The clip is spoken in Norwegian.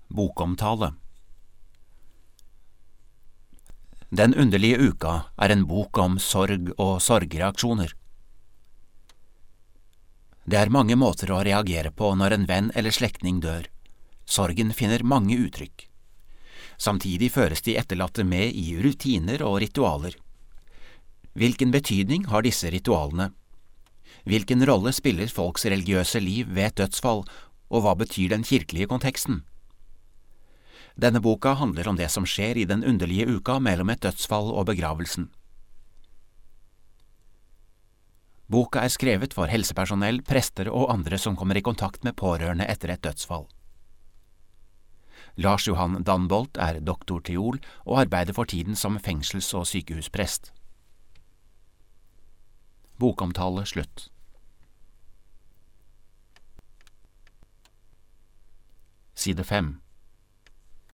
Bokomtale. Den underlige uka er en bok om sorg og sorgreaksjoner. Det er mange måter å reagere på når en venn eller slektning dør. Sorgen finner mange uttrykk. Samtidig føres de etterlatte med i rutiner og ritualer. Hvilken betydning har disse ritualene? Hvilken rolle spiller folks religiøse liv ved et dødsfall, og hva betyr den kirkelige konteksten? Denne boka handler om det som skjer i den underlige uka mellom et dødsfall og begravelsen. Boka er skrevet for helsepersonell, prester og andre som kommer i kontakt med pårørende etter et dødsfall. Lars Johan Danbolt er doktorteol og arbeider for tiden som fengsels- og sykehusprest. Bokomtale slutt. Side 5.